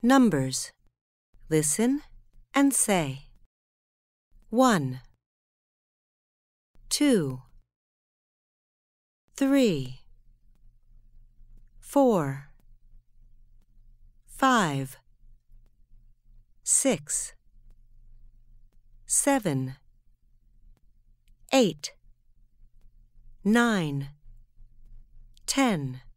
Numbers. Listen and say. 1, 2, 3, 4, 5, 6, 7, 8, 9, 10.